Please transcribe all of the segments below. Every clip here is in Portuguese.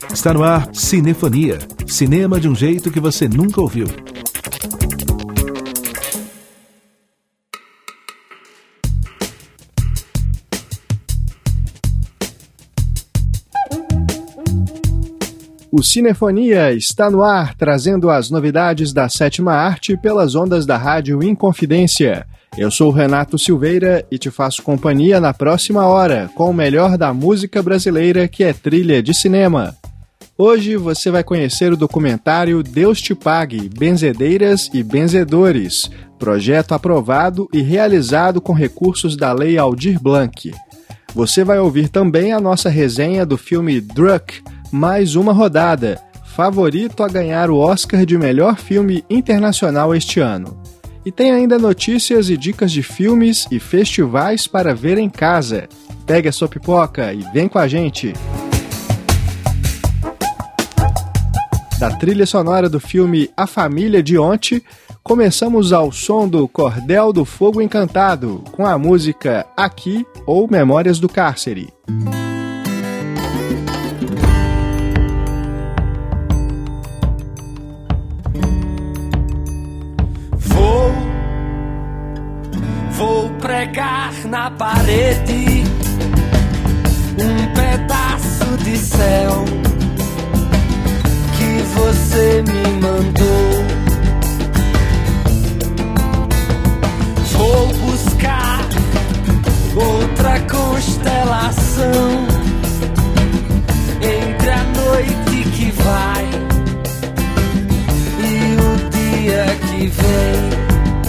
Está no ar Cinefonia, cinema de um jeito que você nunca ouviu. O Cinefonia está no ar, trazendo as novidades da sétima arte pelas ondas da Rádio Inconfidência. Eu sou o Renato Silveira e te faço companhia na próxima hora, com o melhor da música brasileira, que é trilha de cinema. Hoje você vai conhecer o documentário Deus Te Pague, Benzedeiras e Benzedores, projeto aprovado e realizado com recursos da Lei Aldir Blanc. Você vai ouvir também a nossa resenha do filme Druck, Mais Uma Rodada, favorito a ganhar o Oscar de melhor filme internacional este ano. E tem ainda notícias e dicas de filmes e festivais para ver em casa. Pegue a sua pipoca e vem com a gente! Da trilha sonora do filme A Família de Ontem, começamos ao som do Cordel do Fogo Encantado, com a música Aqui ou Memórias do Cárcere. Vou pregar na parede um pedaço de céu que você me mandou. Vou buscar outra constelação entre a noite que vai e o dia que vem.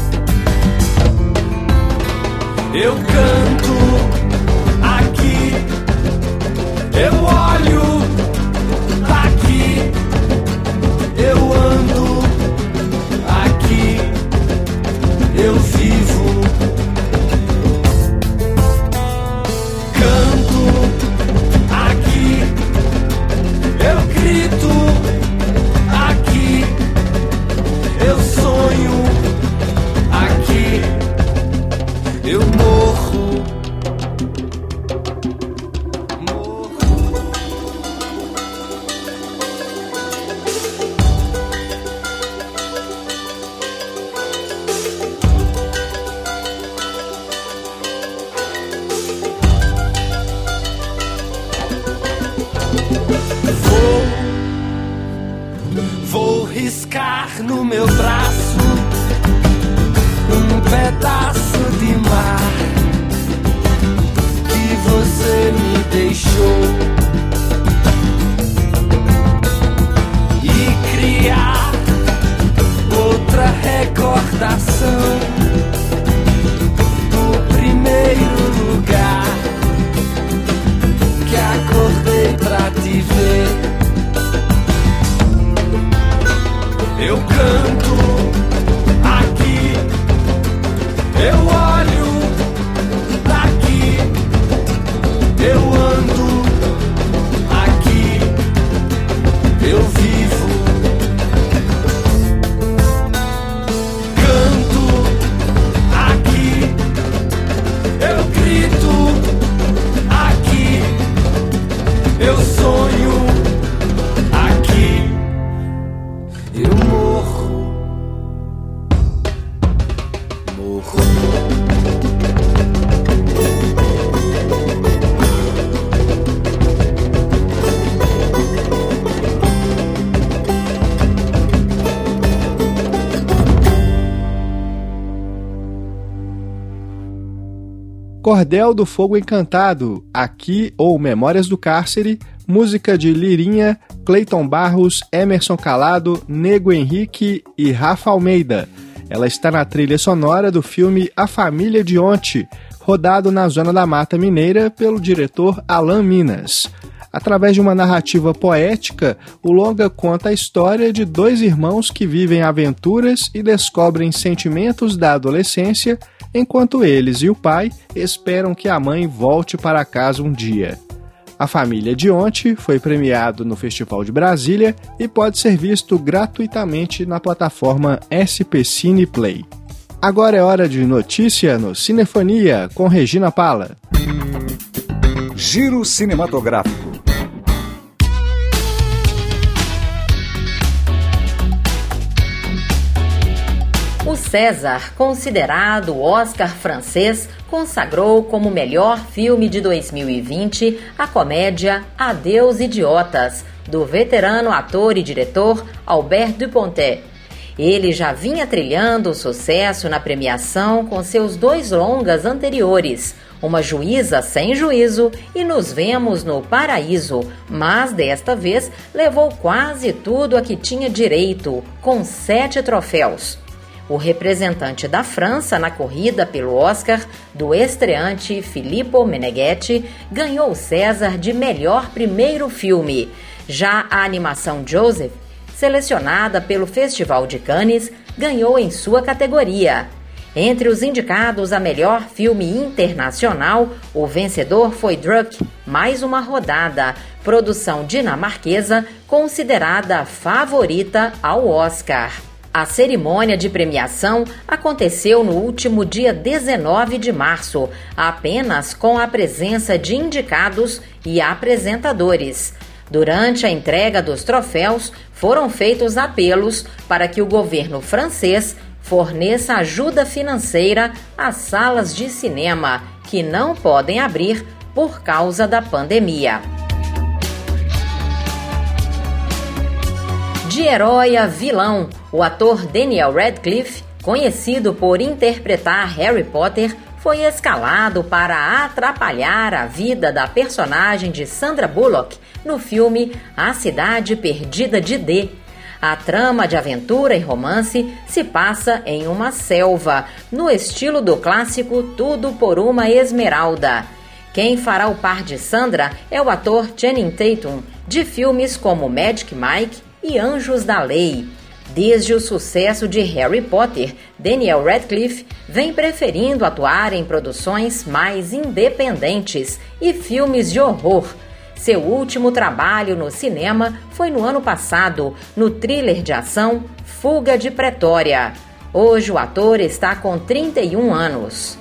Eu canto aqui, eu olho aqui, eu ando aqui, eu vivo. Canto aqui, eu grito aqui, eu sonho aqui, eu morro. Vou riscar no meu braço um pedaço de mar que você me deixou e criar outra recordação do primeiro lugar que acordei pra te ver. Eu canto aqui, eu olho daqui, eu ando aqui, eu vivo. Canto aqui, eu grito aqui, eu sonho aqui, eu morro. Cordel do Fogo Encantado, Aqui ou Memórias do Cárcere, música de Lirinha, Cleiton Barros, Emerson Calado, Nego Henrique e Rafa Almeida. Ela está na trilha sonora do filme A Família de Ontem, rodado na Zona da Mata Mineira pelo diretor Alan Minas. Através de uma narrativa poética, o longa conta a história de dois irmãos que vivem aventuras e descobrem sentimentos da adolescência, enquanto eles e o pai esperam que a mãe volte para casa um dia. A Família de Ontem foi premiado no Festival de Brasília e pode ser visto gratuitamente na plataforma SP Cine Play. Agora é hora de notícia no Cinefonia com Regina Pala. Giro cinematográfico. O César, considerado o Oscar francês, consagrou como melhor filme de 2020 a comédia Adeus Idiotas, do veterano ator e diretor Albert Dupontel. Ele já vinha trilhando sucesso na premiação com seus 2 longas anteriores, Uma Juíza Sem Juízo e Nos Vemos no Paraíso, mas desta vez levou quase tudo a que tinha direito, com 7 troféus. O representante da França na corrida pelo Oscar, do estreante Filippo Meneghetti, ganhou o César de melhor primeiro filme. Já a animação Joseph, selecionada pelo Festival de Cannes, ganhou em sua categoria. Entre os indicados a melhor filme internacional, o vencedor foi Druk, Mais Uma Rodada, produção dinamarquesa considerada favorita ao Oscar. A cerimônia de premiação aconteceu no último dia 19 de março, apenas com a presença de indicados e apresentadores. Durante a entrega dos troféus, foram feitos apelos para que o governo francês forneça ajuda financeira às salas de cinema, que não podem abrir por causa da pandemia. De herói a vilão, o ator Daniel Radcliffe, conhecido por interpretar Harry Potter, foi escalado para atrapalhar a vida da personagem de Sandra Bullock no filme A Cidade Perdida de D. A trama de aventura e romance se passa em uma selva, no estilo do clássico Tudo por uma Esmeralda. Quem fará o par de Sandra é o ator Channing Tatum, de filmes como Magic Mike e Anjos da Lei. Desde o sucesso de Harry Potter, Daniel Radcliffe vem preferindo atuar em produções mais independentes e filmes de horror. Seu último trabalho no cinema foi no ano passado, no thriller de ação Fuga de Pretória. Hoje o ator está com 31 anos.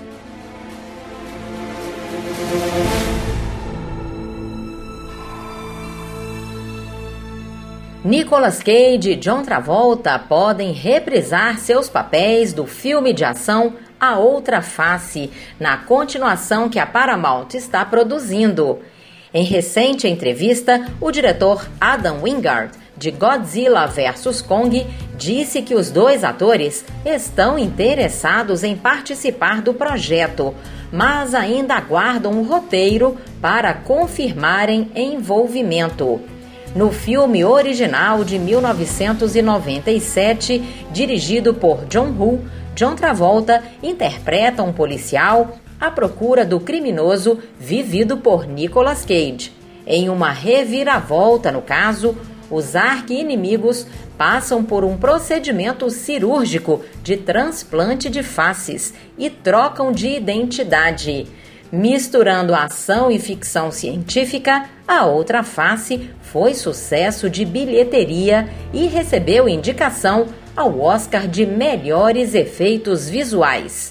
Nicolas Cage e John Travolta podem reprisar seus papéis do filme de ação A Outra Face, na continuação que a Paramount está produzindo. Em recente entrevista, o diretor Adam Wingard, de Godzilla vs. Kong, disse que os 2 atores estão interessados em participar do projeto, mas ainda aguardam um roteiro para confirmarem envolvimento. No filme original de 1997, dirigido por John Woo, John Travolta interpreta um policial à procura do criminoso vivido por Nicolas Cage. Em uma reviravolta no caso, os arqui-inimigos passam por um procedimento cirúrgico de transplante de faces e trocam de identidade. Misturando ação e ficção científica, A Outra Face foi sucesso de bilheteria e recebeu indicação ao Oscar de Melhores Efeitos Visuais.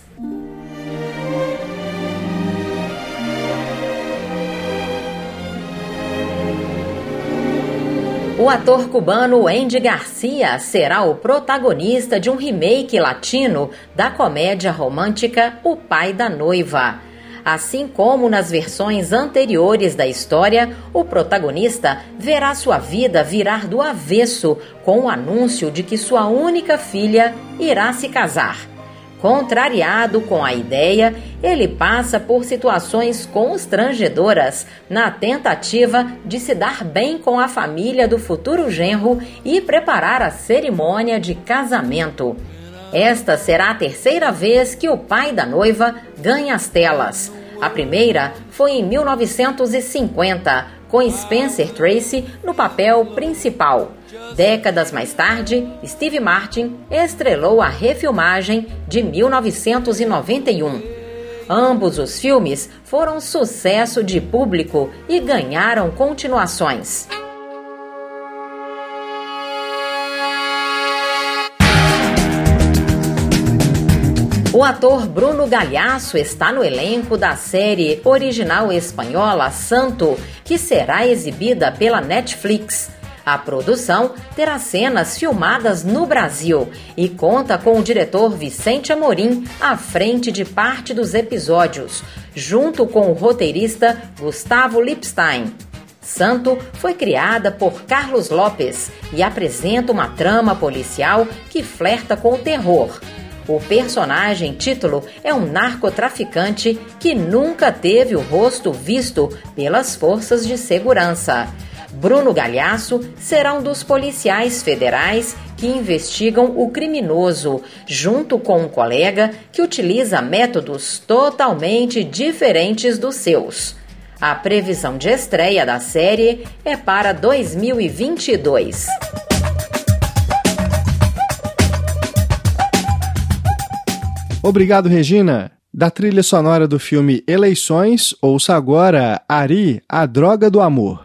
O ator cubano Andy Garcia será o protagonista de um remake latino da comédia romântica O Pai da Noiva. Assim como nas versões anteriores da história, o protagonista verá sua vida virar do avesso com o anúncio de que sua única filha irá se casar. Contrariado com a ideia, ele passa por situações constrangedoras na tentativa de se dar bem com a família do futuro genro e preparar a cerimônia de casamento. Esta será a 3ª vez que O Pai da Noiva ganha as telas. A primeira foi em 1950, com Spencer Tracy no papel principal. Décadas mais tarde, Steve Martin estrelou a refilmagem de 1991. Ambos os filmes foram sucesso de público e ganharam continuações. O ator Bruno Galhaço está no elenco da série original espanhola Santo, que será exibida pela Netflix. A produção terá cenas filmadas no Brasil e conta com o diretor Vicente Amorim à frente de parte dos episódios, junto com o roteirista Gustavo Lipstein. Santo foi criada por Carlos Lopes e apresenta uma trama policial que flerta com o terror. O personagem título é um narcotraficante que nunca teve o rosto visto pelas forças de segurança. Bruno Galhaço será um dos policiais federais que investigam o criminoso, junto com um colega que utiliza métodos totalmente diferentes dos seus. A previsão de estreia da série é para 2022. Obrigado, Regina. Da trilha sonora do filme Eleições, ouça agora Ari, a Droga do Amor.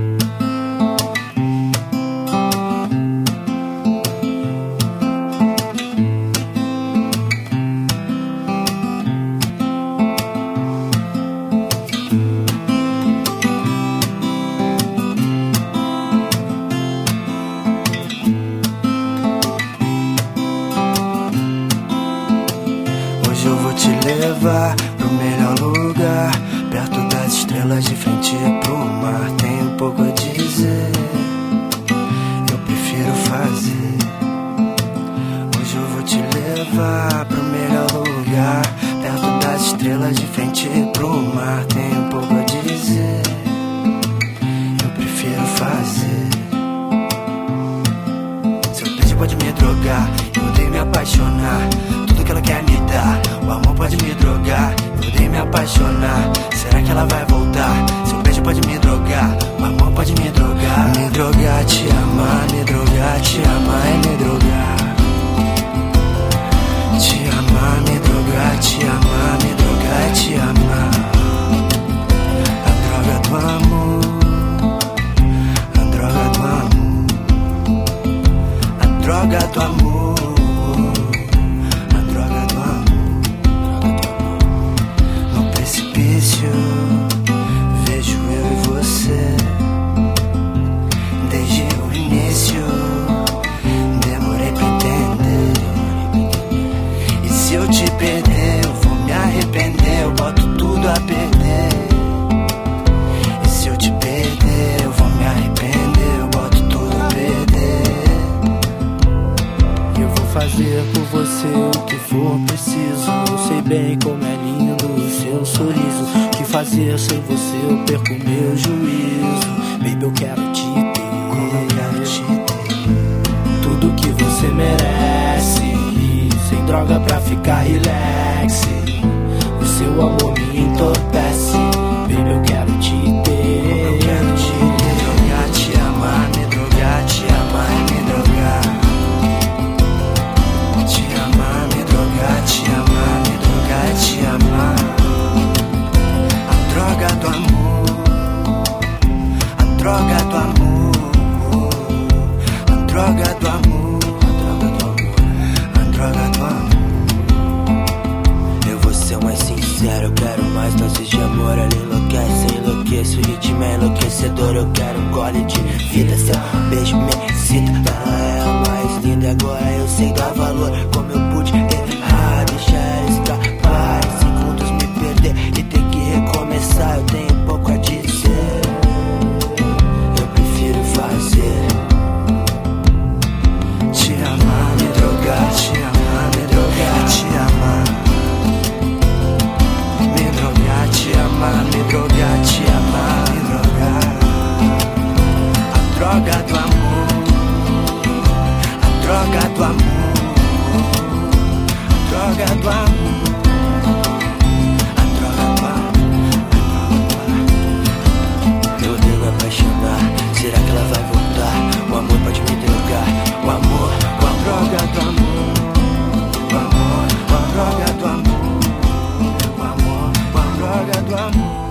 Pro melhor lugar, perto das estrelas, de frente pro mar. Tem um pouco a dizer, eu prefiro fazer. Hoje eu vou te levar pro melhor lugar, perto das estrelas, de frente pro mar. Tem um pouco a dizer, eu prefiro fazer. Se eu pedir pode me drogar, eu odeio me apaixonar. Tudo que ela quer me dar, o amor pode me drogar, eu odeio me apaixonar. Será que ela vai voltar? Seu beijo pode me drogar, o amor pode me drogar. Me drogar, te amar, me drogar, te amar é me drogar. Te amar, me drogar, te amar, me drogar é te amar. A droga do amor, a droga do amor, a droga do amor. Vejo eu e você desde o início. Demorei pra entender. E se eu te perder, eu vou me arrepender. Eu boto tudo a perder. E se eu te perder, eu vou me arrepender. Eu boto tudo a perder. Eu vou fazer por você o que for preciso. Eu sei bem como é lindo o seu sorriso. O que fazer sem você eu perco meu juízo. Baby, eu quero te ter, eu quero te ter. Tudo que você merece, sem droga pra ficar relax. O seu amor me entorpece. Baby, eu quero te ter, eu quero te ter. Me drogar, te amar, me drogar, te amar e me drogar. Te amar, me drogar, te amar, me drogar, te amar. A droga do amor, a droga do amor, a droga do amor, a droga do amor. Eu vou ser o mais sincero, eu quero mais doses de amor. Ela enlouquece, eu enlouqueço, o ritmo é enlouquecedor. Eu quero um gole de vida, seu beijo me excita. Ela é a mais linda e agora eu sei dar valor. Como eu pude errar, deixar ela escapar, em segundos me perder e ter que recomeçar. Eu tenho pouco a dizer, eu prefiro fazer. Te amar, me drogar, te amar, me drogar, te amar. Me drogar, te amar, me drogar, te amar, me drogar. A droga do amor, a droga do amor, a droga do amor. Será que ela vai voltar? O amor pode me drogar. O amor, a droga do amor. O amor, a droga do amor. O amor, a droga do amor.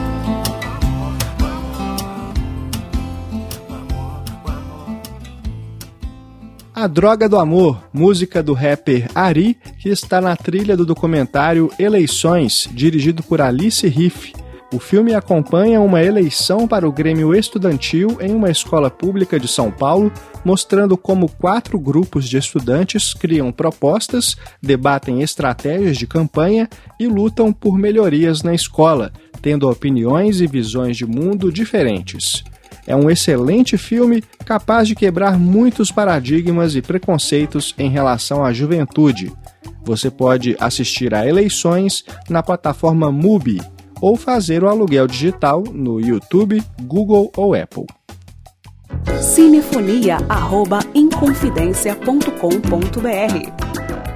A Droga do Amor, música do rapper Ari, que está na trilha do documentário Eleições, dirigido por Alice Riff. O filme acompanha uma eleição para o Grêmio Estudantil em uma escola pública de São Paulo, mostrando como 4 grupos de estudantes criam propostas, debatem estratégias de campanha e lutam por melhorias na escola, tendo opiniões e visões de mundo diferentes. É um excelente filme capaz de quebrar muitos paradigmas e preconceitos em relação à juventude. Você pode assistir a Eleições na plataforma MUBI ou fazer o aluguel digital no YouTube, Google ou Apple. cinefonia@inconfidencia.com.br.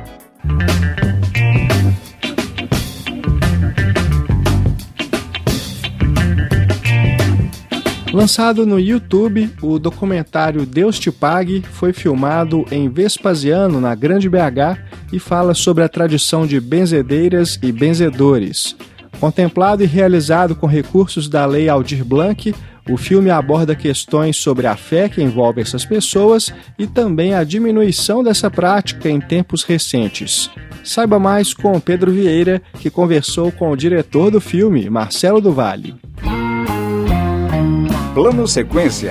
Lançado no YouTube, o documentário Deus Te Pague foi filmado em Vespasiano, na Grande BH, e fala sobre a tradição de benzedeiras e benzedores. Contemplado e realizado com recursos da Lei Aldir Blanc, o filme aborda questões sobre a fé que envolve essas pessoas e também a diminuição dessa prática em tempos recentes. Saiba mais com Pedro Vieira, que conversou com o diretor do filme, Marcelo do Valle. Plano Sequência.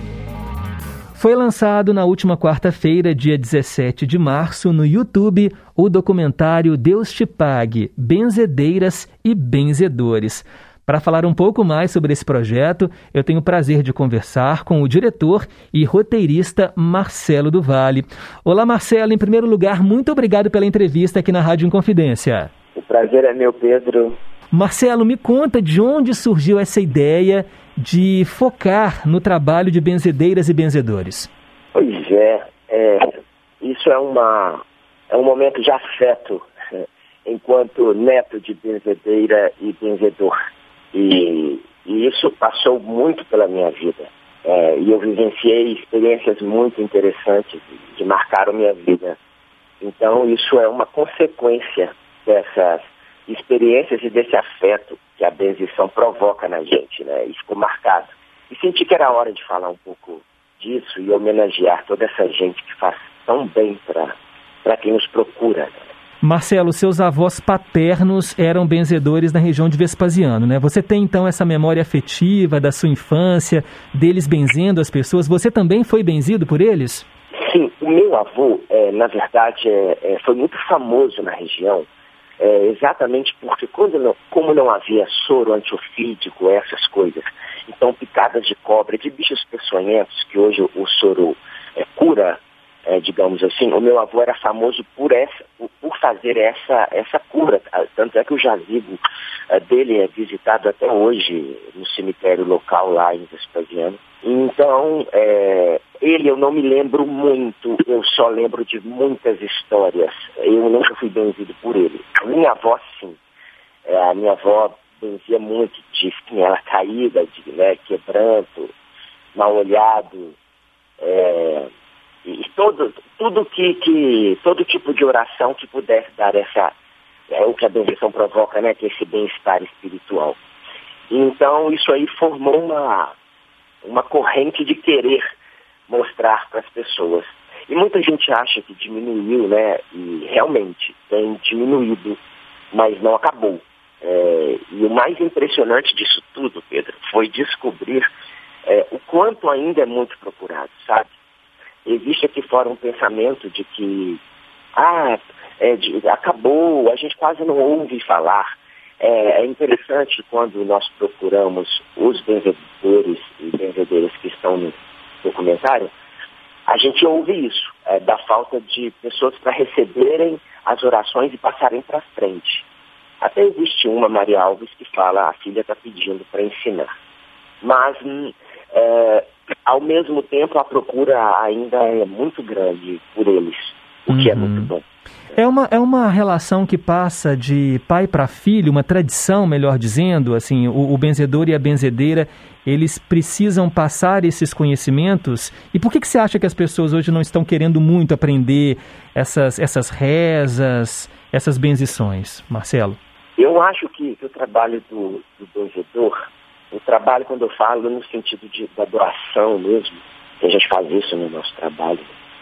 Foi lançado na última quarta-feira, dia 17 de março, no YouTube, o documentário Deus Te Pague, Benzedeiras e Benzedores. Para falar um pouco mais sobre esse projeto, eu tenho o prazer de conversar com o diretor e roteirista Marcelo do Valle. Olá, Marcelo. Em primeiro lugar, muito obrigado pela entrevista aqui na Rádio Inconfidência. O prazer é meu, Pedro. Marcelo, me conta de onde surgiu essa ideia de focar no trabalho de benzedeiras e benzedores. Pois isso é um momento de afeto, enquanto neto de benzedeira e benzedor. E isso passou muito pela minha vida. E eu vivenciei experiências muito interessantes que marcaram minha vida. Então isso é uma consequência dessas experiências e desse afeto que a benzição provoca na gente, né? Isso ficou marcado. E senti que era hora de falar um pouco disso e homenagear toda essa gente que faz tão bem para quem nos procura, né? Marcelo, seus avós paternos eram benzedores na região de Vespasiano, né? Você tem, então, essa memória afetiva da sua infância, deles benzendo as pessoas. Você também foi benzido por eles? Sim, o meu avô, na verdade, foi muito famoso na região, exatamente porque como não havia soro antiofídico, essas coisas, então picadas de cobra, de bichos peçonhentos, que hoje o soro cura, digamos assim, o meu avô era famoso por fazer essa cura, tanto é que o jazigo dele é visitado até hoje no cemitério local lá em Vespasiano. Então, eu não me lembro muito, eu só lembro de muitas histórias. Eu nunca fui benzido por ele. A minha avó, sim. A minha avó benzia muito de espinhela caída, de quebranto, mal olhado, e todo tipo de oração que pudesse dar o que a bendição provoca, né, que é esse bem-estar espiritual. Então, isso aí formou uma corrente de querer mostrar para as pessoas. E muita gente acha que diminuiu, né? E realmente tem diminuído, mas não acabou. E o mais impressionante disso tudo, Pedro, foi descobrir o quanto ainda é muito procurado, sabe? Existe aqui fora um pensamento de que acabou, a gente quase não ouve falar. É interessante quando nós procuramos os benzedores e benzedeiras que estão no documentário, a gente ouve isso, da falta de pessoas para receberem as orações e passarem para frente. Até existe uma, Maria Alves, que fala, a filha está pedindo para ensinar. Mas, ao mesmo tempo, a procura ainda é muito grande por eles, o que é muito bom. É uma relação que passa de pai para filho, uma tradição, melhor dizendo, assim, o benzedor e a benzedeira, eles precisam passar esses conhecimentos. E por que você acha que as pessoas hoje não estão querendo muito aprender essas rezas, essas benzições, Marcelo? Eu acho que o trabalho do benzedor, o trabalho, quando eu falo no sentido da doação mesmo, que a gente faz isso no nosso trabalho,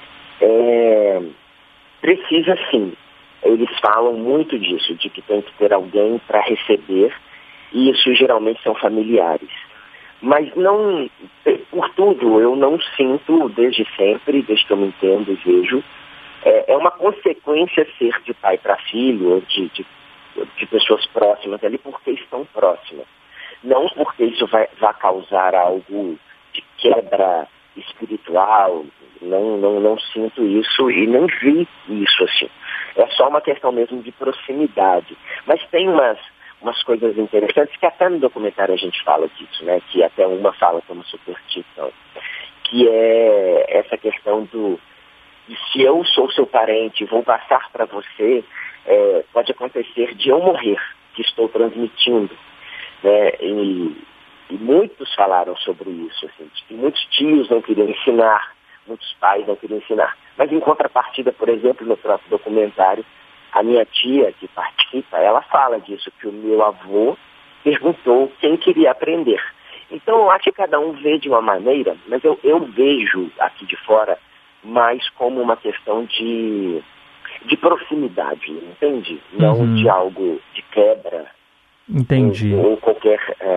precisa sim. Eles falam muito disso, de que tem que ter alguém para receber E isso geralmente são familiares. Mas não, por tudo, eu não sinto desde sempre, desde que eu me entendo e vejo, é uma consequência ser de pai para filho, ou de pessoas próximas ali, porque estão próximas. Não porque isso vai causar algo de quebra espiritual, não sinto isso e nem vi isso assim. É só uma questão mesmo de proximidade. Mas tem umas coisas interessantes que até no documentário a gente fala disso, né? Que até uma fala como superstição, que é essa questão de se eu sou seu parente, vou passar para você, pode acontecer de eu morrer, que estou transmitindo, né? E muitos falaram sobre isso, assim, que muitos tios não queriam ensinar, muitos pais não queriam ensinar. Mas em contrapartida, por exemplo, no próprio documentário, a minha tia que participa, ela fala disso, que o meu avô perguntou quem queria aprender. Então eu acho que cada um vê de uma maneira, mas eu vejo aqui de fora mais como uma questão de proximidade, entende? Não de algo de quebra. Entendi. Ou qualquer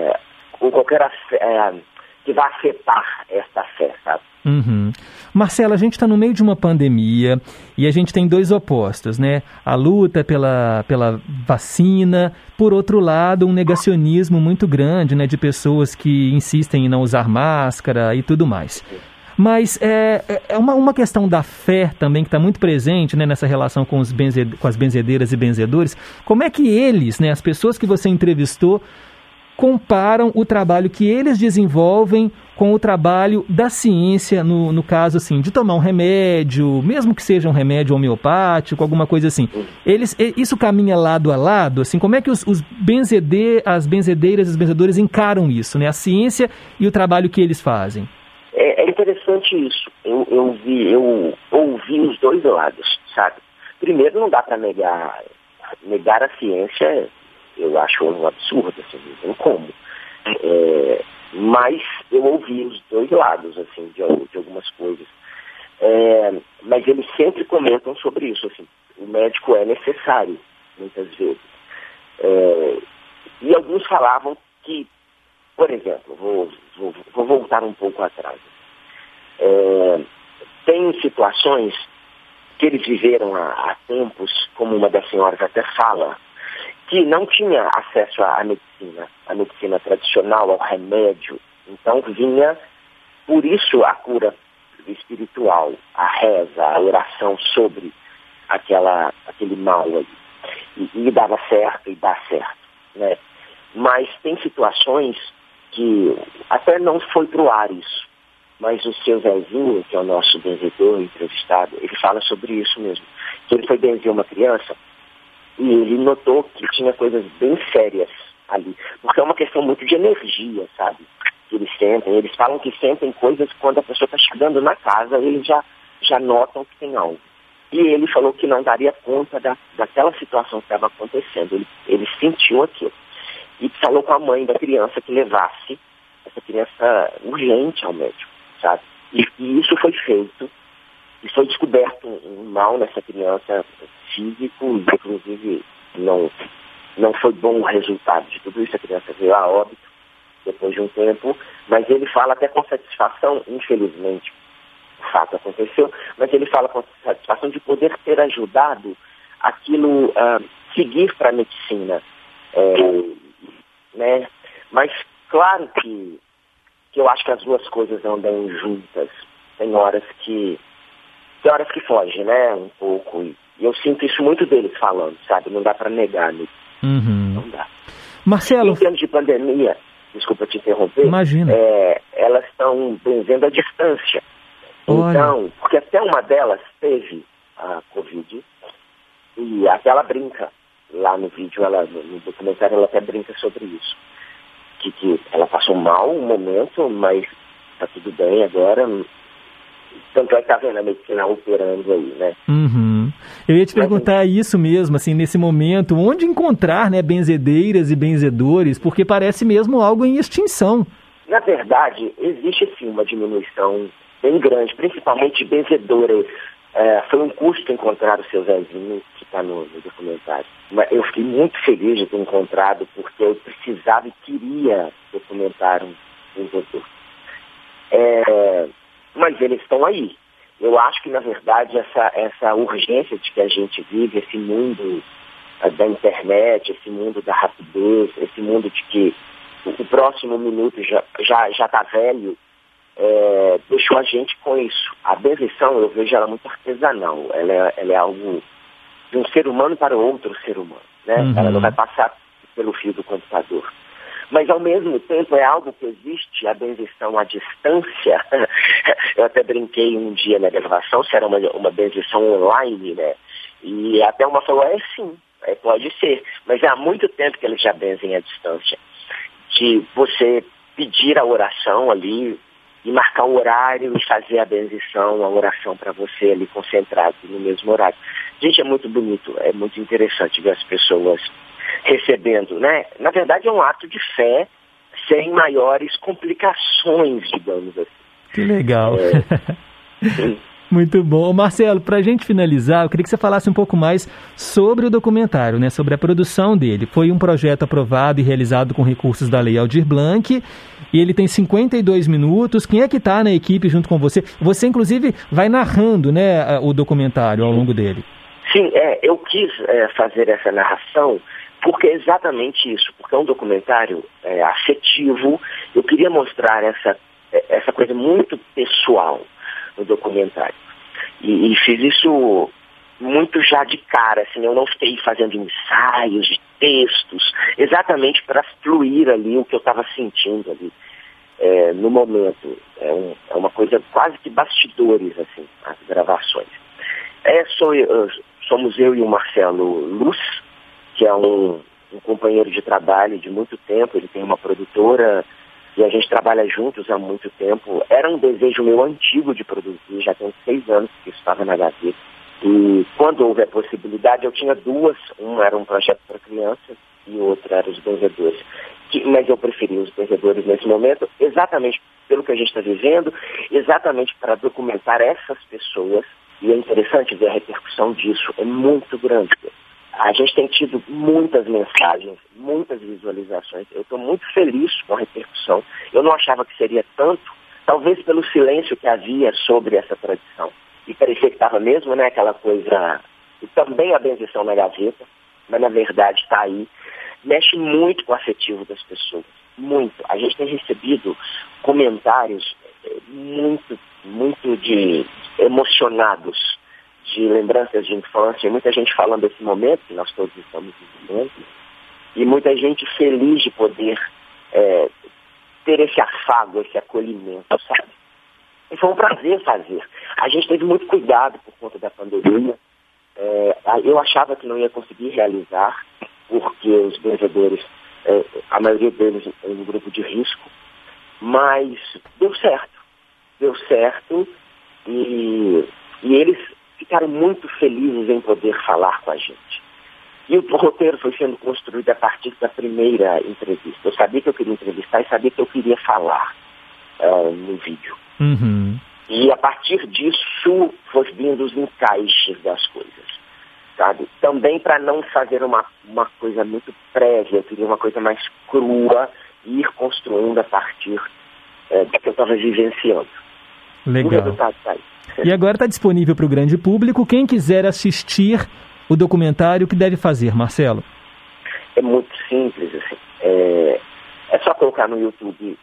que vai afetar essa fé, sabe? Marcelo, a gente está no meio de uma pandemia e a gente tem dois opostos, né? A luta pela vacina, por outro lado, um negacionismo muito grande, né, de pessoas que insistem em não usar máscara e tudo mais. Mas é uma questão da fé também que está muito presente, né, nessa relação com as benzedeiras e benzedores. Como é que eles, né, as pessoas que você entrevistou, comparam o trabalho que eles desenvolvem com o trabalho da ciência, no caso assim, de tomar um remédio, mesmo que seja um remédio homeopático, alguma coisa assim. Isso caminha lado a lado, assim, como é que as benzedeiras e os benzedores encaram isso, né? A ciência e o trabalho que eles fazem? É interessante isso. Eu ouvi os dois lados, sabe? Primeiro, não dá para negar a ciência. Eu acho um absurdo, assim, não como. Mas eu ouvi os dois lados, assim, de algumas coisas. Mas eles sempre comentam sobre isso, assim. O médico é necessário, muitas vezes. E alguns falavam que, por exemplo, vou voltar um pouco atrás. Tem situações que eles viveram há tempos, como uma das senhoras até fala, que não tinha acesso à medicina tradicional, ao remédio. Então vinha, por isso, a cura espiritual, a reza, a oração sobre aquele mal aí. E dava certo e dá certo, né? Mas tem situações que até não foi pro ar isso. Mas o seu Zezinho, que é o nosso benzedor entrevistado, ele fala sobre isso mesmo. Que ele foi benzer uma criança e ele notou que tinha coisas bem sérias ali. Porque é uma questão muito de energia, sabe? Que eles sentem. Eles falam que sentem coisas quando a pessoa está chegando na casa, eles já notam que tem algo. E ele falou que não daria conta daquela situação que estava acontecendo. Ele sentiu aquilo. E falou com a mãe da criança que levasse essa criança urgente ao médico, sabe? E isso foi feito. E foi descoberto um mal nessa criança físico, e inclusive não foi bom o resultado de tudo isso. A criança veio a óbito depois de um tempo, mas ele fala até com satisfação, infelizmente o fato aconteceu, mas ele fala com satisfação de poder ter ajudado aquilo seguir para a medicina, né? Mas claro que eu acho que as duas coisas andam juntas. Tem horas que fogem, né, um pouco, e eu sinto isso muito deles falando, sabe, não dá para negar, né? Não dá. Marcelo, em termos de pandemia, desculpa te interromper, imagina. Elas estão benzendo à distância. Olha. Então, porque até uma delas teve a Covid, e até ela brinca lá no vídeo, no documentário ela até brinca sobre isso, que ela passou mal um momento, mas tá tudo bem agora. Tanto é que tá vendo a medicina operando aí, né? Eu ia te perguntar isso mesmo, assim, nesse momento, onde encontrar, né, benzedeiras e benzedores, porque parece mesmo algo em extinção. Na verdade, existe sim uma diminuição bem grande, principalmente de benzedoras Foi um custo encontrar o seu Zezinho, que está no documentário. Mas eu fiquei muito feliz de ter encontrado, porque eu precisava e queria documentar um vendedor. Mas eles estão aí. Eu acho que, na verdade, essa urgência de que a gente vive, esse mundo da internet, esse mundo da rapidez, esse mundo de que o próximo minuto já está velho, deixou a gente com isso. A benzição, eu vejo ela muito artesanal. Ela é algo de um ser humano para outro ser humano, né? Uhum. Ela não vai passar pelo fio do computador. Mas, ao mesmo tempo, é algo que existe, a benzição à distância. Eu até brinquei um dia na gravação, se era uma benzição online, né? E até uma falou, sim, pode ser. Mas há muito tempo que eles já benzem à distância. De você pedir a oração ali e marcar o horário e fazer a benzição, a oração para você ali concentrado no mesmo horário. Gente, é muito bonito, é muito interessante ver as pessoas recebendo, né? Na verdade é um ato de fé sem maiores complicações, digamos assim. Que legal. Muito bom. Marcelo, para a gente finalizar, eu queria que você falasse um pouco mais sobre o documentário, né? Sobre a produção dele. Foi um projeto aprovado e realizado com recursos da Lei Aldir Blanc, e ele tem 52 minutos. Quem é que está na equipe junto com você? Você, inclusive, vai narrando, né, o documentário ao longo dele. Sim, eu quis fazer essa narração porque é exatamente isso, porque é um documentário afetivo. Eu queria mostrar essa coisa muito pessoal no documentário. E fiz isso muito já de cara, assim, eu não fiquei fazendo ensaios de textos, exatamente para fluir ali o que eu estava sentindo ali no momento. É uma coisa quase que bastidores, assim, as gravações. Somos eu e o Marcelo Luz, que é um companheiro de trabalho de muito tempo. Ele tem uma produtora e a gente trabalha juntos há muito tempo. Era um desejo meu antigo de produzir, já tem 6 anos que isso estava na gaveta. E quando houve a possibilidade, eu tinha duas. Um era um projeto para crianças e outro era os Benzedores. Mas eu preferi os Benzedores nesse momento, exatamente pelo que a gente está vivendo, exatamente para documentar essas pessoas. E é interessante ver a repercussão disso, é muito grande. A gente tem tido muitas mensagens, muitas visualizações. Eu estou muito feliz com a repercussão. Eu não achava que seria tanto, talvez pelo silêncio que havia sobre essa tradição. E parecia que estava mesmo, né, aquela coisa, e também a benzição na gaveta, mas na verdade está aí. Mexe muito com o afetivo das pessoas, muito. A gente tem recebido comentários muito emocionados, de lembranças de infância, muita gente falando desse momento que nós todos estamos vivendo, e muita gente feliz de poder ter esse afago, esse acolhimento, sabe? E foi um prazer fazer. A gente teve muito cuidado por conta da pandemia. Eu achava que não ia conseguir realizar, porque os benzedores, a maioria deles é um grupo de risco, mas deu certo, e eles ficaram muito felizes em poder falar com a gente. E o roteiro foi sendo construído a partir da primeira entrevista. Eu sabia que eu queria entrevistar e sabia que eu queria falar no vídeo. Uhum. E a partir disso foi vindo os encaixes das coisas, sabe? Também para não fazer uma coisa muito prévia, eu queria uma coisa mais crua e ir construindo a partir do que eu estava vivenciando. Legal. O resultado tá aí. E agora está disponível para o grande público. Quem quiser assistir o documentário, o que deve fazer, Marcelo? É muito simples, assim. É só colocar no YouTube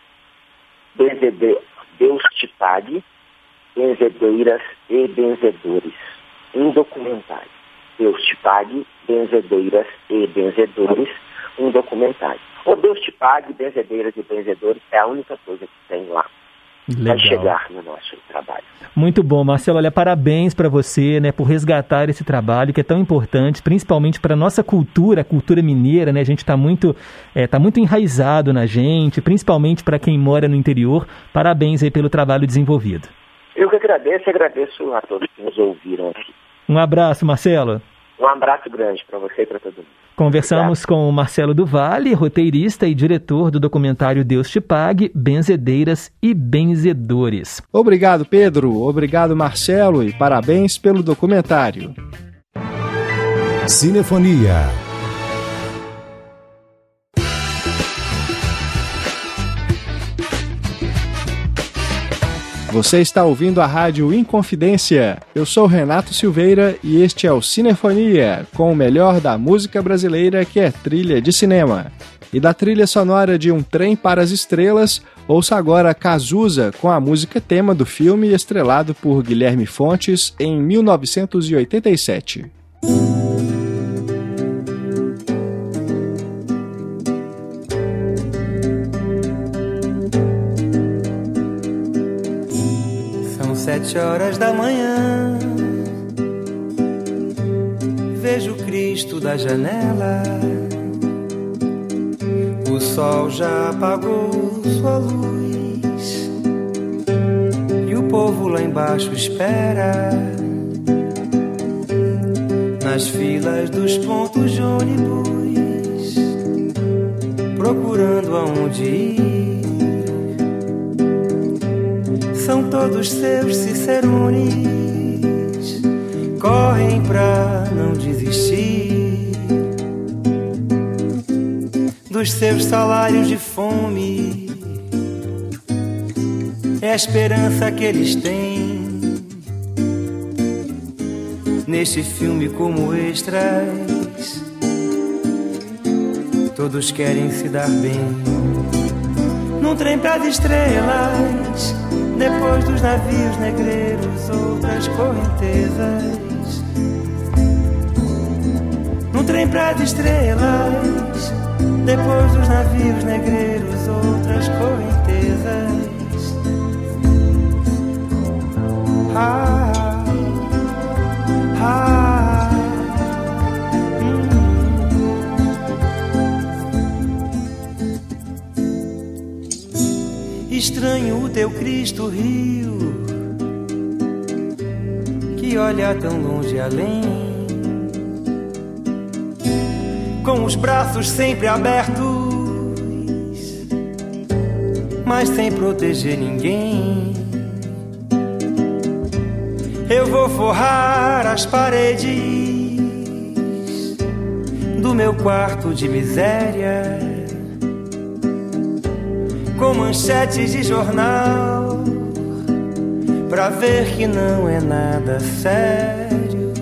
Deus te pague, Benzedeiras e Benzedores. Um documentário. Deus te pague, Benzedeiras e Benzedores. Um documentário. Ou Deus te pague, Benzedeiras e Benzedores é a única coisa que tem lá. Legal. Vai chegar no nosso trabalho. Muito bom, Marcelo. Olha, parabéns para você, né, por resgatar esse trabalho que é tão importante, principalmente para a nossa cultura, a cultura mineira, né? A gente está muito enraizado na gente, principalmente para quem mora no interior. Parabéns aí pelo trabalho desenvolvido. Eu que agradeço a todos que nos ouviram aqui. Um abraço, Marcelo. Um abraço grande para você e para todo mundo. Conversamos com o Marcelo do Vale, roteirista e diretor do documentário Deus Te Pague, Benzedeiras e Benzedores. Obrigado, Pedro. Obrigado, Marcelo, e parabéns pelo documentário. Cinefonia. Você está ouvindo a Rádio Inconfidência. Eu sou Renato Silveira e este é o Cinefonia, com o melhor da música brasileira, que é trilha de cinema. E da trilha sonora de Um Trem para as Estrelas, ouça agora Cazuza com a música tema do filme estrelado por Guilherme Fontes em 1987. São 7 horas da manhã, vejo Cristo da janela. O sol já apagou sua luz e o povo lá embaixo espera, nas filas dos pontos de ônibus, procurando aonde ir. São todos seus cicerones, correm pra não desistir dos seus salários de fome. É a esperança que eles têm neste filme como extras. Todos querem se dar bem num trem pras estrelas. Depois dos navios negreiros, outras correntezas. Num trem pras estrelas. Depois dos navios negreiros, outras correntezas. Ah, ah, Estranho o teu Cristo Rio, que olha tão longe além, com os braços sempre abertos, mas sem proteger ninguém. Eu vou forrar as paredes do meu quarto de miséria com manchetes de jornal, pra ver que não é nada sério.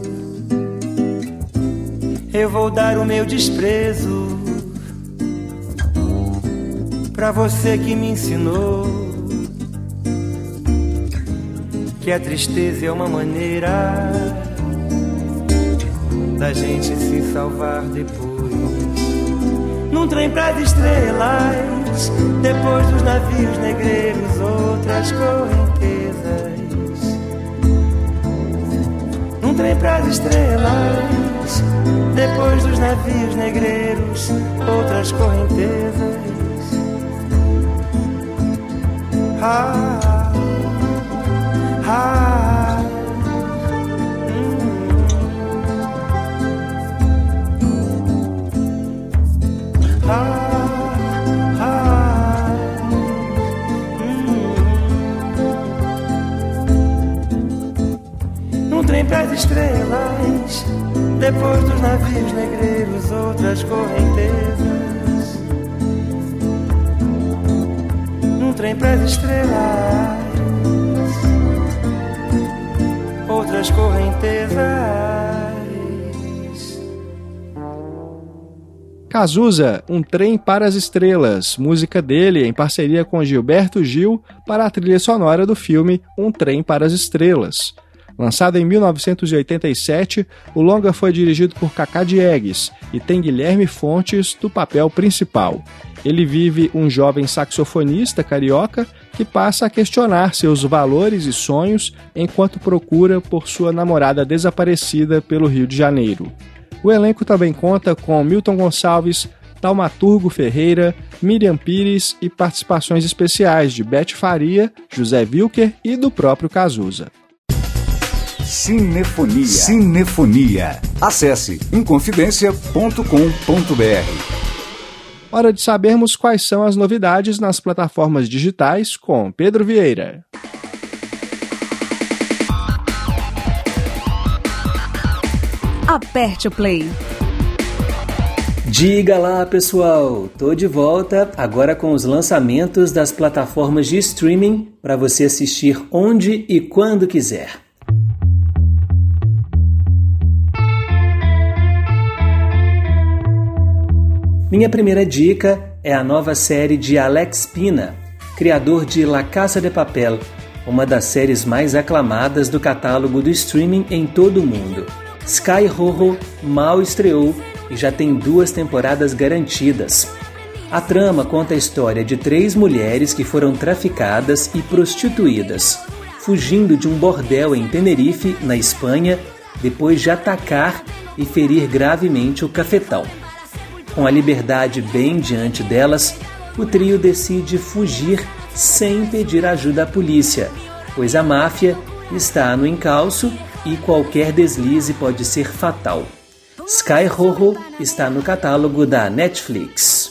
Eu vou dar o meu desprezo pra você que me ensinou que a tristeza é uma maneira da gente se salvar depois. Num trem pras estrelas, depois dos navios negreiros, outras correntezas. Num trem pras estrelas, depois dos navios negreiros, outras correntezas. Ah, ah, Num trem pras estrelas, depois dos navios negreiros, outras correntezas. Num trem pras estrelas, outras correntezas. Cazuza, Um Trem para as Estrelas, música dele em parceria com Gilberto Gil para a trilha sonora do filme Um Trem para as Estrelas. Lançado em 1987, o longa foi dirigido por Cacá Diegues e tem Guilherme Fontes no papel principal. Ele vive um jovem saxofonista carioca que passa a questionar seus valores e sonhos enquanto procura por sua namorada desaparecida pelo Rio de Janeiro. O elenco também conta com Milton Gonçalves, Taumaturgo Ferreira, Miriam Pires e participações especiais de Beth Faria, José Wilker e do próprio Cazuza. Cinefonia. Cinefonia. Acesse inconfidencia.com.br. Hora de sabermos quais são as novidades nas plataformas digitais com Pedro Vieira. Aperte o play. Diga lá, pessoal! Tô de volta agora com os lançamentos das plataformas de streaming para você assistir onde e quando quiser. Minha primeira dica é a nova série de Alex Pina, criador de La Casa de Papel, uma das séries mais aclamadas do catálogo do streaming em todo o mundo. Sky Rojo mal estreou e já tem 2 temporadas garantidas. A trama conta a história de 3 mulheres que foram traficadas e prostituídas, fugindo de um bordel em Tenerife, na Espanha, depois de atacar e ferir gravemente o cafetão. Com a liberdade bem diante delas, o trio decide fugir sem pedir ajuda à polícia, pois a máfia está no encalço e qualquer deslize pode ser fatal. Sky Rojo está no catálogo da Netflix.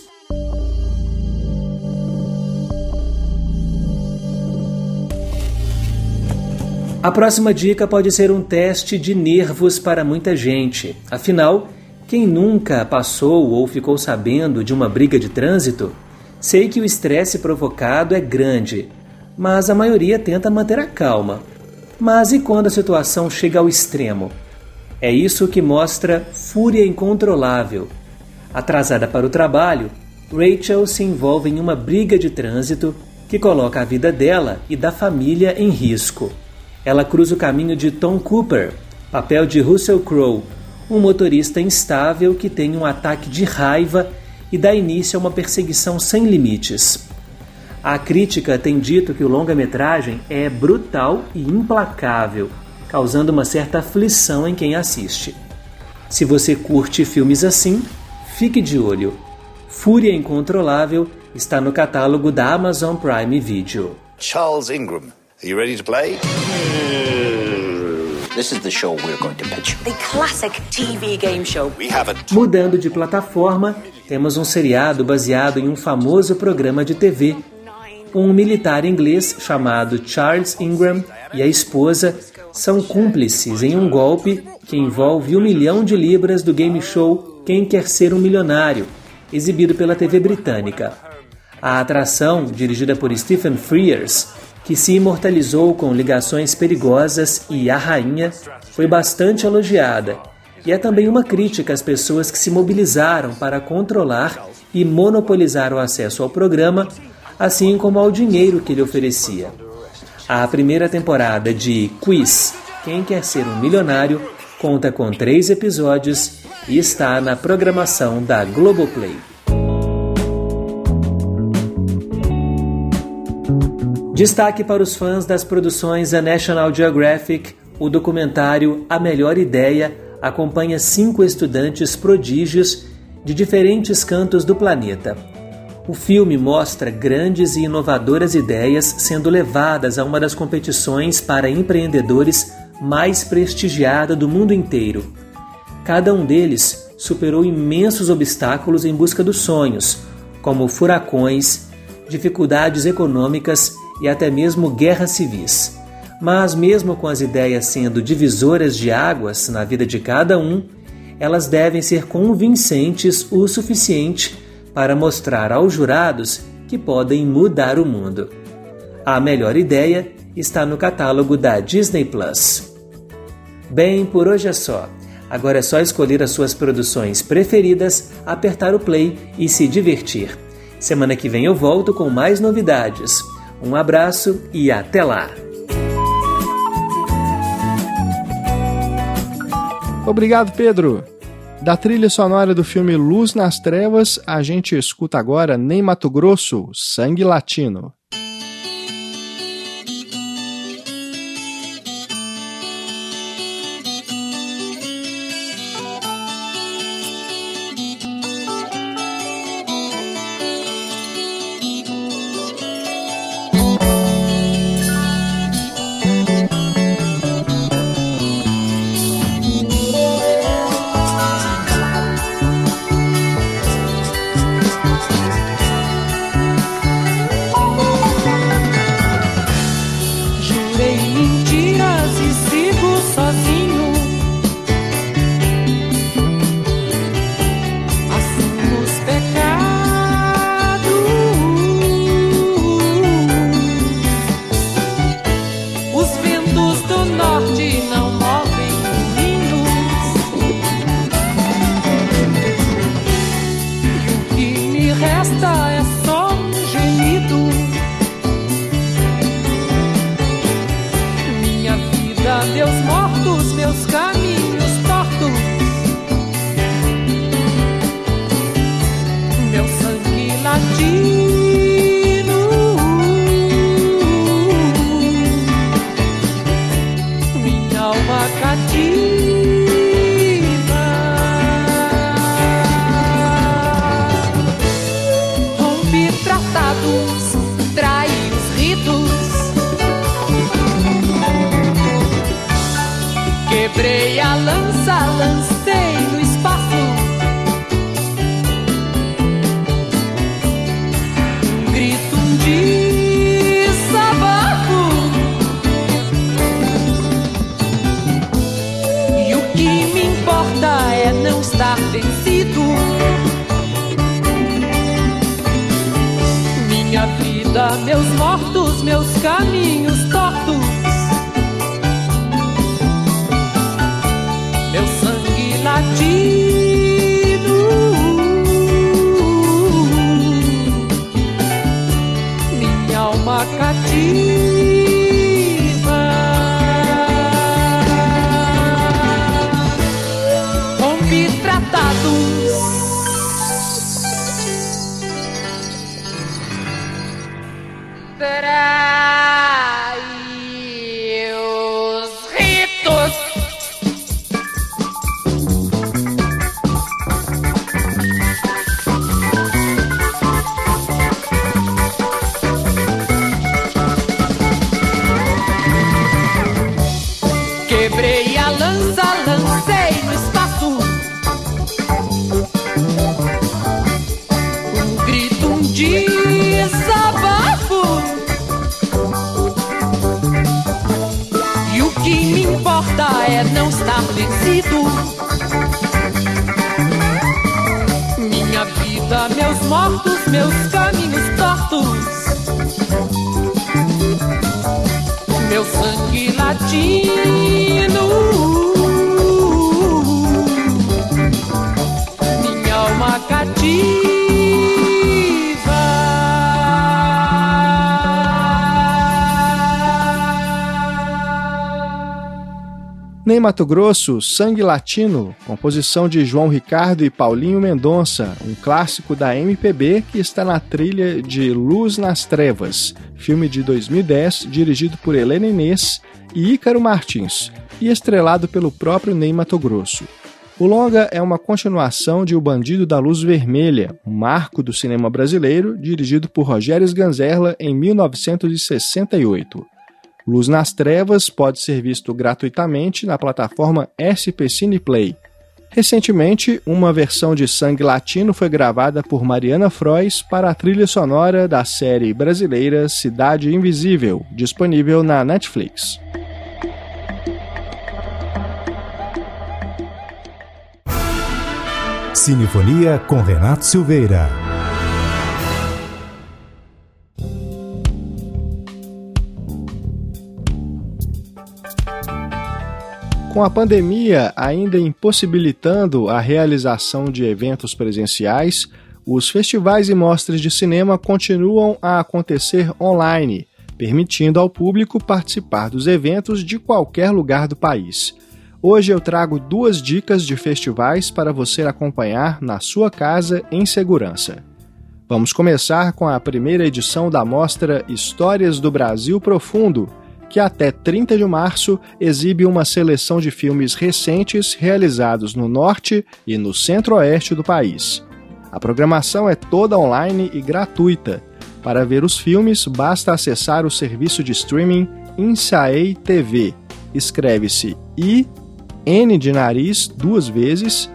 A próxima dica pode ser um teste de nervos para muita gente. Afinal, quem nunca passou ou ficou sabendo de uma briga de trânsito? Sei que o estresse provocado é grande, mas a maioria tenta manter a calma. Mas e quando a situação chega ao extremo? É isso que mostra Fúria Incontrolável. Atrasada para o trabalho, Rachel se envolve em uma briga de trânsito que coloca a vida dela e da família em risco. Ela cruza o caminho de Tom Cooper, papel de Russell Crowe, um motorista instável que tem um ataque de raiva e dá início a uma perseguição sem limites. A crítica tem dito que o longa-metragem é brutal e implacável, causando uma certa aflição em quem assiste. Se você curte filmes assim, fique de olho. Fúria Incontrolável está no catálogo da Amazon Prime Video. Charles Ingram, are you ready to play? This is the show we're going to pitch. The classic TV game show. We have a... Mudando de plataforma, temos um seriado baseado em um famoso programa de TV. Um militar inglês chamado Charles Ingram e a esposa são cúmplices em um golpe que envolve 1 milhão de libras do game show Quem Quer Ser um Milionário, exibido pela TV britânica. A atração, dirigida por Stephen Frears, que se imortalizou com Ligações Perigosas e A Rainha, foi bastante elogiada, e é também uma crítica às pessoas que se mobilizaram para controlar e monopolizar o acesso ao programa, assim como ao dinheiro que ele oferecia. A primeira temporada de Quiz, Quem Quer Ser um Milionário, conta com 3 episódios e está na programação da Globoplay. Destaque para os fãs das produções da National Geographic, o documentário A Melhor Ideia acompanha 5 estudantes prodígios de diferentes cantos do planeta. O filme mostra grandes e inovadoras ideias sendo levadas a uma das competições para empreendedores mais prestigiada do mundo inteiro. Cada um deles superou imensos obstáculos em busca dos sonhos, como furacões, dificuldades econômicas e até mesmo guerras civis. Mas mesmo com as ideias sendo divisoras de águas na vida de cada um, elas devem ser convincentes o suficiente para mostrar aos jurados que podem mudar o mundo. A Melhor Ideia está no catálogo da Disney+. Bem, por hoje é só. Agora é só escolher as suas produções preferidas, apertar o play e se divertir. Semana que vem eu volto com mais novidades. Um abraço e até lá! Obrigado, Pedro! Da trilha sonora do filme Luz nas Trevas, a gente escuta agora Ney Matogrosso, Sangue Latino. meus mortos, meus caminhos tortos, meu sangue latino, minha alma cativa, rompi tratados, traí os ritos, quebrei a lança, lancei no espaço um grito, um desabafo. E o que me importa é não estar vencido. Minha vida, meus mortos, meus caminhos tortos, meu sangue latino, minha alma cativa, rompi tratados, traí os ritos. Quebrei a lança, lancei no espaço um grito, um desabafo. E o que me importa é não estar vencido. Minha vida, meus mortos, meus caminhos tortos, meu sangue latino, minha alma cativa. Ney Matogrosso, Sangue Latino, composição de João Ricardo e Paulinho Mendonça, um clássico da MPB que está na trilha de Luz nas Trevas, filme de 2010 dirigido por Helena Inês e Ícaro Martins e estrelado pelo próprio Ney Matogrosso. O longa é uma continuação de O Bandido da Luz Vermelha, um marco do cinema brasileiro dirigido por Rogério Sganzerla em 1968. Luz nas Trevas pode ser visto gratuitamente na plataforma SP Cineplay. Recentemente, uma versão de Sangue Latino foi gravada por Mariana Frois para a trilha sonora da série brasileira Cidade Invisível, disponível na Netflix. Cinefonia com Renato Silveira. Com a pandemia ainda impossibilitando a realização de eventos presenciais, os festivais e mostras de cinema continuam a acontecer online, permitindo ao público participar dos eventos de qualquer lugar do país. Hoje eu trago 2 dicas de festivais para você acompanhar na sua casa em segurança. Vamos começar com a primeira edição da mostra Histórias do Brasil Profundo, que até 30 de março exibe uma seleção de filmes recentes realizados no norte e no centro-oeste do país. A programação é toda online e gratuita. Para ver os filmes, basta acessar o serviço de streaming Insaei TV. Escreve-se I-N de nariz 2 vezes,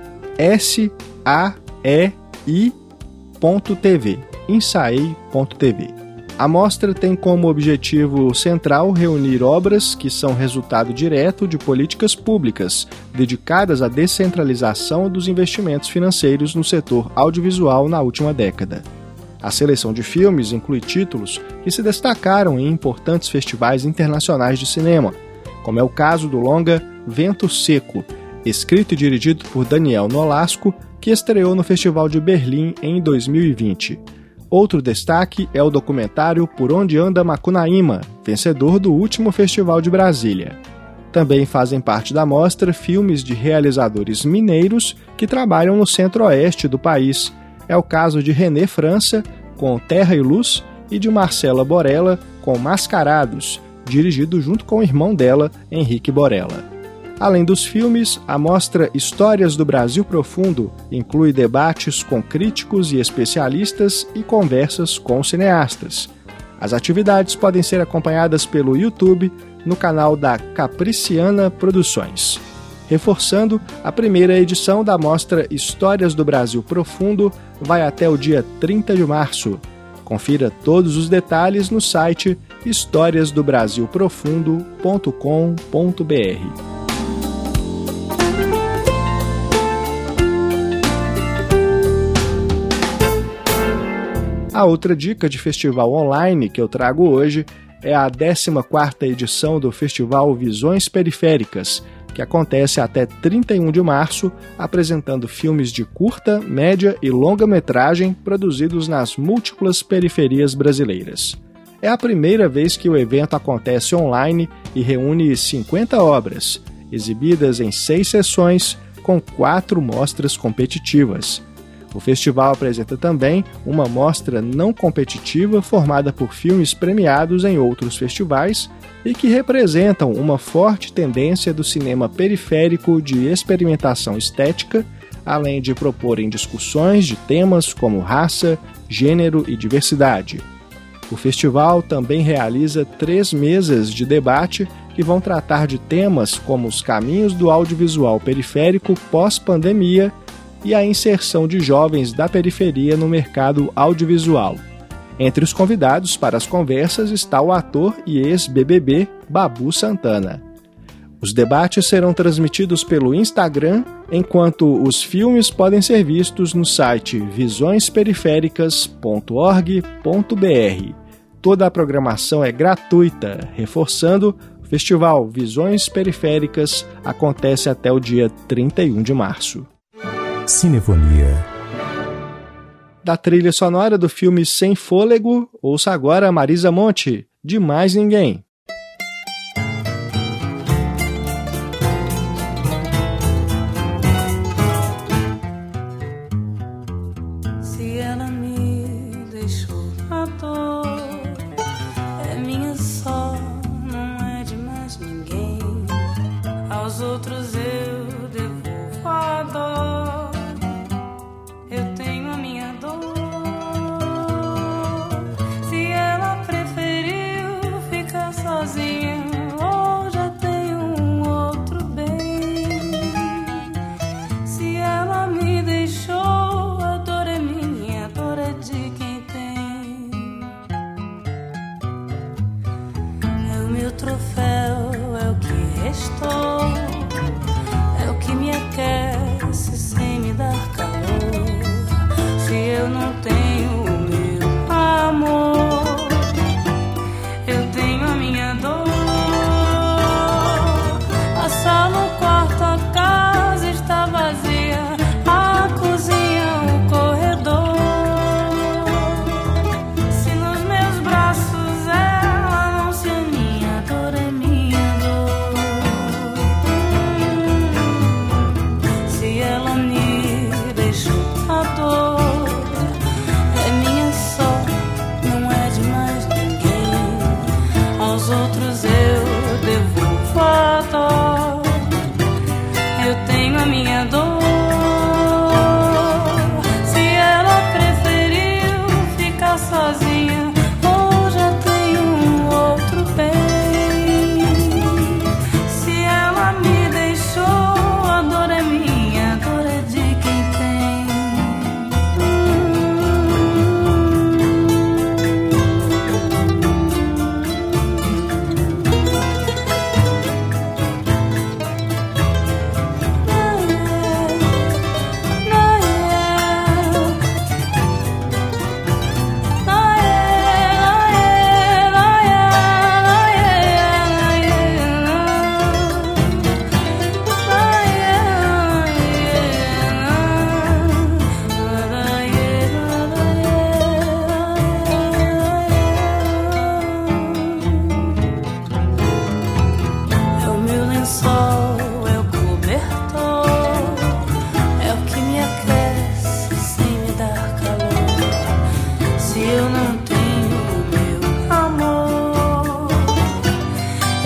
S-A-E-I.tv, insaei.tv. A mostra tem como objetivo central reunir obras que são resultado direto de políticas públicas dedicadas à descentralização dos investimentos financeiros no setor audiovisual na última década. A seleção de filmes inclui títulos que se destacaram em importantes festivais internacionais de cinema, como é o caso do longa Vento Seco, escrito e dirigido por Daniel Nolasco, que estreou no Festival de Berlim em 2020. Outro destaque é o documentário Por Onde Anda Macunaíma, vencedor do último Festival de Brasília. Também fazem parte da mostra filmes de realizadores mineiros que trabalham no centro-oeste do país. É o caso de René França, com Terra e Luz, e de Marcela Borella, com Mascarados, dirigido junto com o irmão dela, Henrique Borella. Além dos filmes, a mostra Histórias do Brasil Profundo inclui debates com críticos e especialistas e conversas com cineastas. As atividades podem ser acompanhadas pelo YouTube, no canal da Capriciana Produções. Reforçando, a primeira edição da mostra Histórias do Brasil Profundo vai até o dia 30 de março. Confira todos os detalhes no site historiasdobrasilprofundo.com.br. A outra dica de festival online que eu trago hoje é a 14ª edição do Festival Visões Periféricas, que acontece até 31 de março, apresentando filmes de curta, média e longa-metragem produzidos nas múltiplas periferias brasileiras. É a primeira vez que o evento acontece online e reúne 50 obras, exibidas em 6 sessões, com 4 mostras competitivas. O festival apresenta também uma mostra não competitiva formada por filmes premiados em outros festivais e que representam uma forte tendência do cinema periférico de experimentação estética, além de proporem discussões de temas como raça, gênero e diversidade. O festival também realiza 3 mesas de debate que vão tratar de temas como os caminhos do audiovisual periférico pós-pandemia e a inserção de jovens da periferia no mercado audiovisual. Entre os convidados para as conversas está o ator e ex-BBB Babu Santana. Os debates serão transmitidos pelo Instagram, enquanto os filmes podem ser vistos no site visõesperiféricas.org.br. Toda a programação é gratuita, reforçando, o Festival Visões Periféricas acontece até o dia 31 de março. Cinefonia. Da trilha sonora do filme Sem Fôlego, ouça agora Marisa Monte, de Mais Ninguém. Se ela me deixou à toa, é minha só, não é de mais ninguém. Aos outros eu devolvo a dor. Sozinha, ou já tem um outro bem. Se ela me deixou, a dor é minha, a dor é de quem tem. É o meu troféu, é o que restou, é o que me aquece sem me dar calor. Se eu não tenho o meu amor, eu tenho a minha dor. A sala, o quarto, a casa está vazia, a cozinha, o corredor. Se nos meus braços ela não se aninha, a dor é minha dor. Se ela me deixou, a dor é minha só, não é de mais ninguém. Aos outros eu devolvo a dor. Eu tenho a minha dor. Se ela preferiu ficar sozinha, ou já tem um outro bem. Se ela me deixou, a dor é minha, a dor é de quem tem.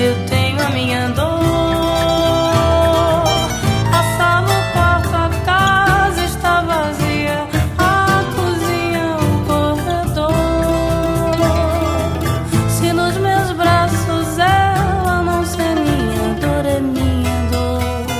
eu tenho a minha dor. A sala, o quarto, a casa está vazia, a cozinha, o corredor. Se nos meus braços ela não ser minha dor, é minha dor.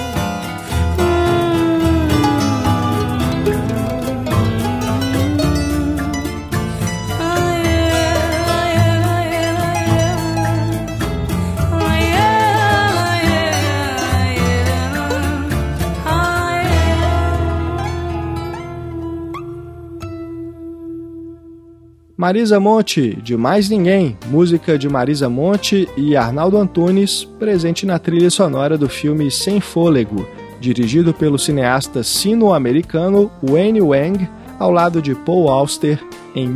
Marisa Monte, de Mais Ninguém, música de Marisa Monte e Arnaldo Antunes, presente na trilha sonora do filme Sem Fôlego, dirigido pelo cineasta sino-americano Wayne Wang, ao lado de Paul Auster, em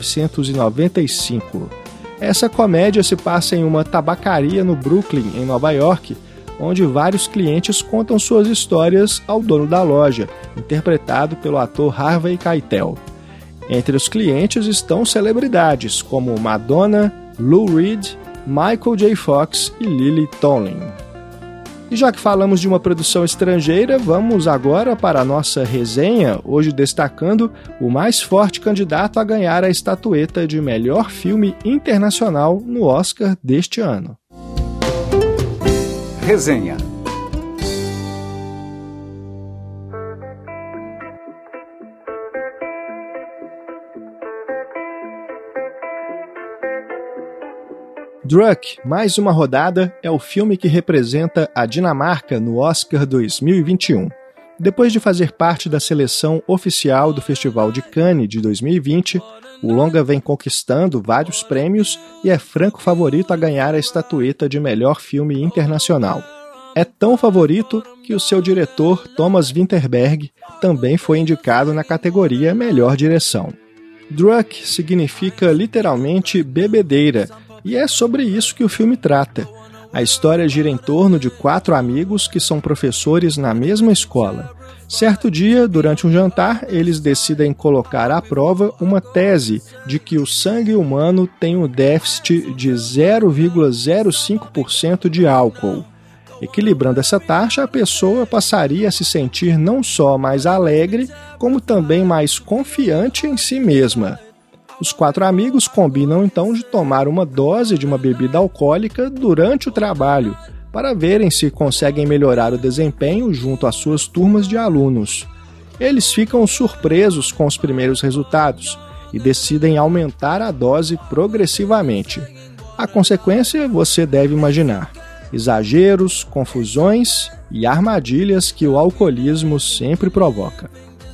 1995. Essa comédia se passa em uma tabacaria no Brooklyn, em Nova York, onde vários clientes contam suas histórias ao dono da loja, interpretado pelo ator Harvey Keitel. Entre os clientes estão celebridades como Madonna, Lou Reed, Michael J. Fox e Lily Tomlin. E já que falamos de uma produção estrangeira, vamos agora para a nossa resenha, hoje destacando o mais forte candidato a ganhar a estatueta de melhor filme internacional no Oscar deste ano. Resenha. Druck, mais uma rodada, é o filme que representa a Dinamarca no Oscar 2021. Depois de fazer parte da seleção oficial do Festival de Cannes de 2020, o longa vem conquistando vários prêmios e é franco favorito a ganhar a estatueta de melhor filme internacional. É tão favorito que o seu diretor, Thomas Vinterberg, também foi indicado na categoria Melhor Direção. Druck significa literalmente bebedeira, e é sobre isso que o filme trata. A história gira em torno de 4 amigos que são professores na mesma escola. Certo dia, durante um jantar, eles decidem colocar à prova uma tese de que o sangue humano tem um déficit de 0,05% de álcool. Equilibrando essa taxa, a pessoa passaria a se sentir não só mais alegre, como também mais confiante em si mesma. Os 4 amigos combinam então de tomar uma dose de uma bebida alcoólica durante o trabalho, para verem se conseguem melhorar o desempenho junto às suas turmas de alunos. Eles ficam surpresos com os primeiros resultados e decidem aumentar a dose progressivamente. A consequência você deve imaginar: exageros, confusões e armadilhas que o alcoolismo sempre provoca.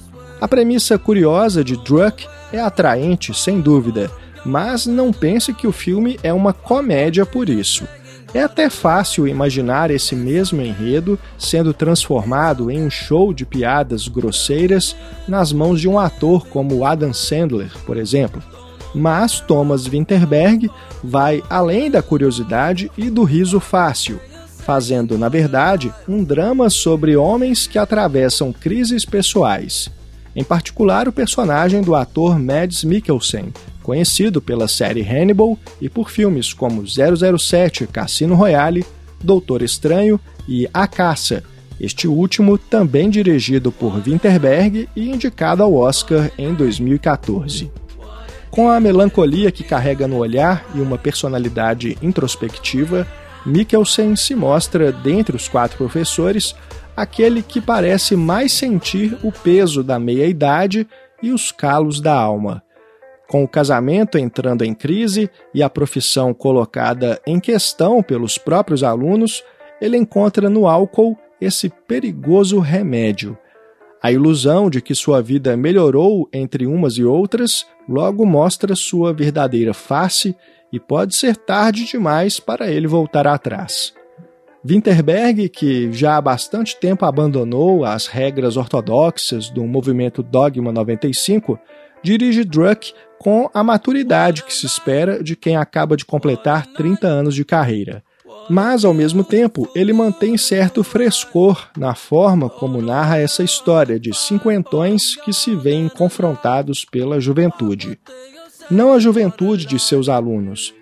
A premissa curiosa de Druck é atraente, sem dúvida, mas não pense que o filme é uma comédia por isso. É até fácil imaginar esse mesmo enredo sendo transformado em um show de piadas grosseiras nas mãos de um ator como Adam Sandler, por exemplo. Mas Thomas Vinterberg vai além da curiosidade e do riso fácil, fazendo, na verdade, um drama sobre homens que atravessam crises pessoais. Em particular, o personagem do ator Mads Mikkelsen, conhecido pela série Hannibal e por filmes como 007, Cassino Royale, Doutor Estranho e A Caça, este último também dirigido por Vinterberg e indicado ao Oscar em 2014. Com a melancolia que carrega no olhar e uma personalidade introspectiva, Mikkelsen se mostra, dentre os 4 professores, aquele que parece mais sentir o peso da meia-idade e os calos da alma. Com o casamento entrando em crise e a profissão colocada em questão pelos próprios alunos, ele encontra no álcool esse perigoso remédio. A ilusão de que sua vida melhorou entre umas e outras logo mostra sua verdadeira face e pode ser tarde demais para ele voltar atrás. Vinterberg, que já há bastante tempo abandonou as regras ortodoxas do movimento Dogma 95, dirige Druck com a maturidade que se espera de quem acaba de completar 30 anos de carreira. Mas, ao mesmo tempo, ele mantém certo frescor na forma como narra essa história de cinquentões que se veem confrontados pela juventude. Não a juventude de seus alunos,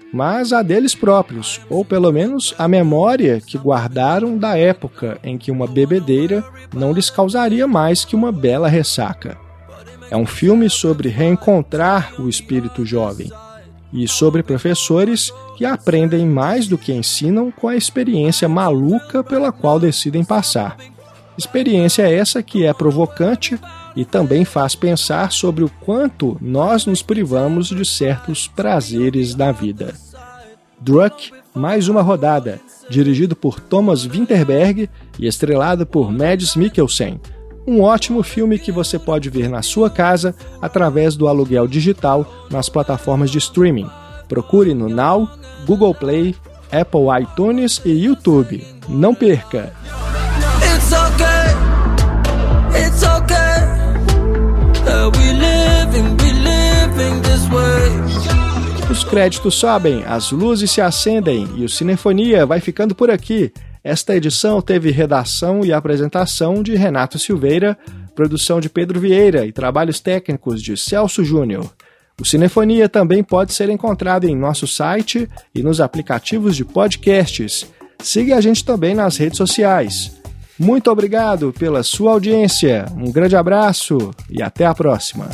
mas a deles próprios, ou pelo menos a memória que guardaram da época em que uma bebedeira não lhes causaria mais que uma bela ressaca. É um filme sobre reencontrar o espírito jovem e sobre professores que aprendem mais do que ensinam com a experiência maluca pela qual decidem passar. Experiência essa que é provocante e também faz pensar sobre o quanto nós nos privamos de certos prazeres da vida. Druck, mais uma rodada, dirigido por Thomas Vinterberg e estrelado por Mads Mikkelsen. Um ótimo filme que você pode ver na sua casa através do aluguel digital nas plataformas de streaming. Procure no Now, Google Play, Apple iTunes e YouTube. Não perca! It's okay, it's okay. We living this way. Os créditos sobem, as luzes se acendem e o Cinefonia vai ficando por aqui. Esta edição teve redação e apresentação de Renato Silveira, produção de Pedro Vieira e trabalhos técnicos de Celso Júnior. O Cinefonia também pode ser encontrado em nosso site e nos aplicativos de podcasts. Siga a gente também nas redes sociais. Muito obrigado pela sua audiência, um grande abraço e até a próxima.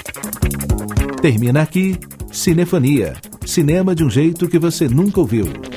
Termina aqui Cinefonia, cinema de um jeito que você nunca ouviu.